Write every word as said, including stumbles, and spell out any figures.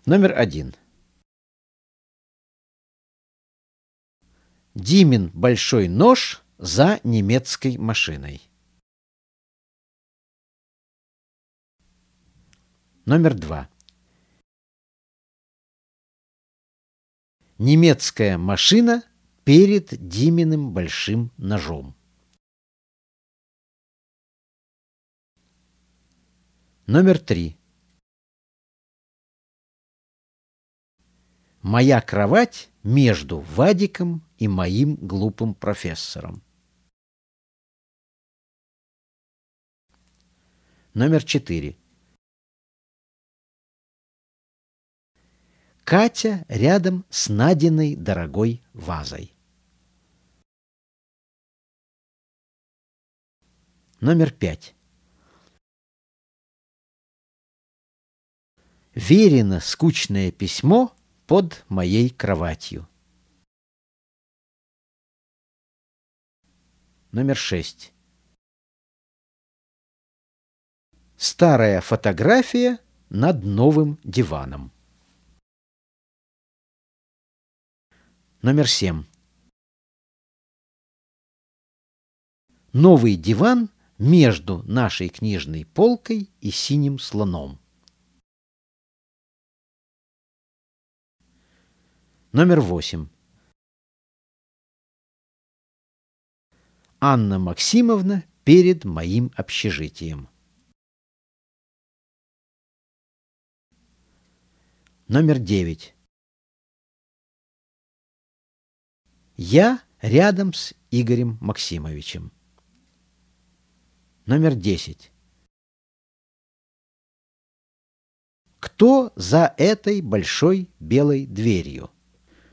Номер один. Димин большой нож за немецкой машиной. Номер два. Немецкая машина перед Диминым большим ножом. Номер три. Моя кровать между Вадиком и моим глупым профессором. Номер четыре. Катя рядом с Надиной дорогой вазой. Номер пять. Верино скучное письмо под моей кроватью. Номер шесть. Старая фотография над новым диваном. Номер семь. Новый диван между нашей книжной полкой и синим слоном. Номер восемь. Анна Максимовна перед моим общежитием. Номер девять. Я рядом с Игорем Максимовичем. Номер десять. Кто за этой большой белой дверью?